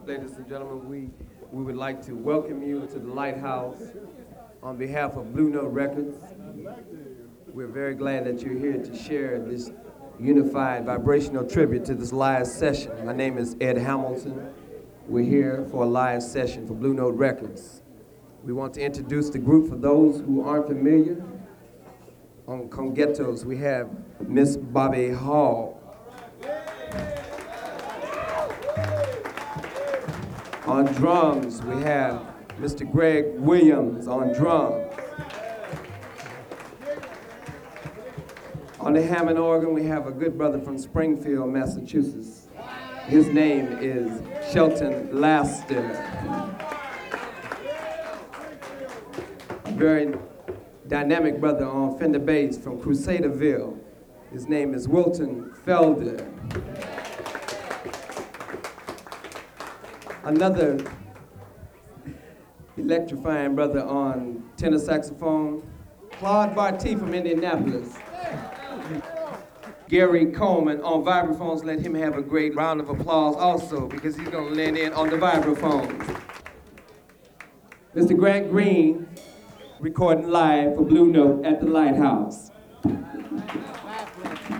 Ladies and gentlemen, we would like to welcome you to the Lighthouse on behalf of Blue Note Records. We're very glad that you're here to share this unified vibrational tribute to this live session. My name is Ed Hamilton. We're here for a live session for Blue Note Records. We want to introduce the group for those who aren't familiar. On conguitos, we have Miss Bobby Hall. On drums, we have Mr. Greg Williams on drums. On the Hammond organ, we have a good brother from Springfield, Massachusetts. His name is Shelton Laster. A very dynamic brother on Fender bass from Crusaderville. His name is Wilton Felder. Another electrifying brother on tenor saxophone, Claude Barty from Indianapolis. Gary Coleman on vibraphones. Let him have a great round of applause also, because he's gonna lend in on the vibraphones. Mr. Grant Green, recording live for Blue Note at the Lighthouse.